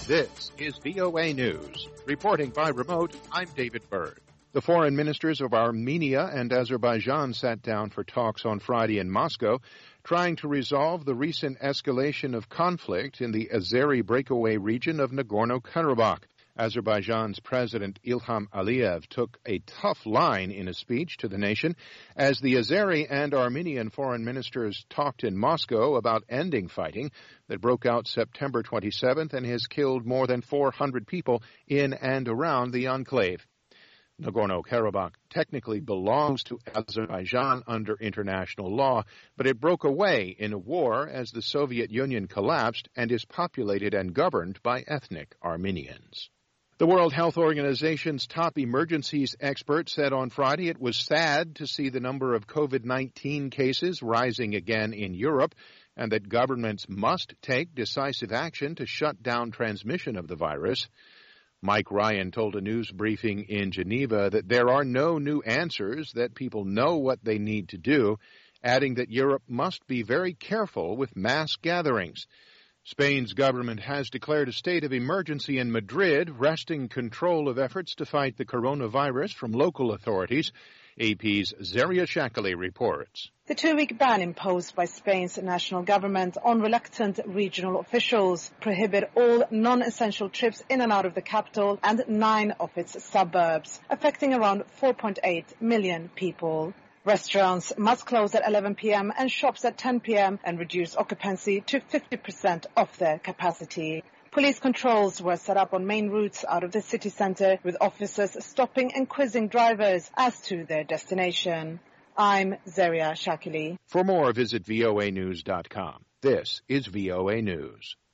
This is VOA News. Reporting by remote, I'm David Byrd. The foreign ministers of Armenia and Azerbaijan sat down for talks on Friday in Moscow, trying to resolve the recent escalation of conflict in the Azeri breakaway region of Nagorno-Karabakh. Azerbaijan's President Ilham Aliyev took a tough line in a speech to the nation as the Azeri and Armenian foreign ministers talked in Moscow about ending fighting that broke out September 27th and has killed more than 400 people in and around the enclave. Nagorno-Karabakh technically belongs to Azerbaijan under international law, but it broke away in a war as the Soviet Union collapsed and is populated and governed by ethnic Armenians. The World Health Organization's top emergencies expert said on Friday it was sad to see the number of COVID-19 cases rising again in Europe and that governments must take decisive action to shut down transmission of the virus. Mike Ryan told a news briefing in Geneva that there are no new answers, that people know what they need to do, adding that Europe must be very careful with mass gatherings. Spain's government has declared a state of emergency in Madrid, wresting control of efforts to fight the coronavirus from local authorities. AP's Zaria Shakali reports. The two-week ban imposed by Spain's national government on reluctant regional officials prohibit all non-essential trips in and out of the capital and 9 of its suburbs, affecting around 4.8 million people. Restaurants must close at 11 p.m. and shops at 10 p.m. and reduce occupancy to 50% of their capacity. Police controls were set up on main routes out of the city center, with officers stopping and quizzing drivers as to their destination. I'm Zaria Shakili. For more, visit voanews.com. This is VOA News.